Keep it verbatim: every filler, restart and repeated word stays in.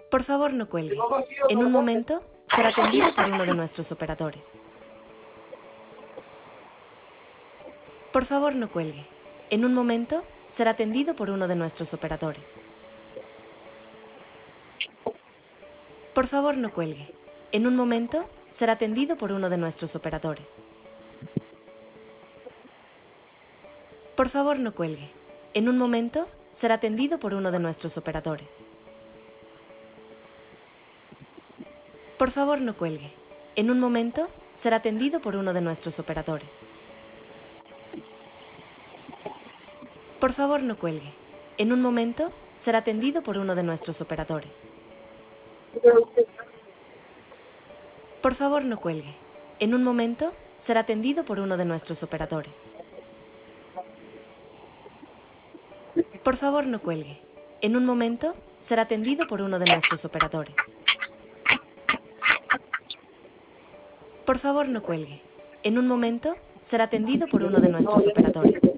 Por favor, no cuelgue. En un momento será atendido por uno de nuestros operadores. Por favor, no cuelgue. En un momento será atendido por uno de nuestros operadores. Por favor, no cuelgue. En un momento será atendido por uno de nuestros operadores. Por favor, no cuelgue. En un momento será atendido por uno de nuestros operadores. Por favor, no cuelgue. En un momento será atendido por uno de nuestros operadores. Por favor, no cuelgue. En un momento será atendido por uno de nuestros operadores. Por favor, no cuelgue. En un momento será atendido por uno de nuestros operadores. Por favor, no cuelgue. En un momento será atendido por uno de nuestros operadores. Por favor, no cuelgue. En un momento será atendido por uno de nuestros operadores.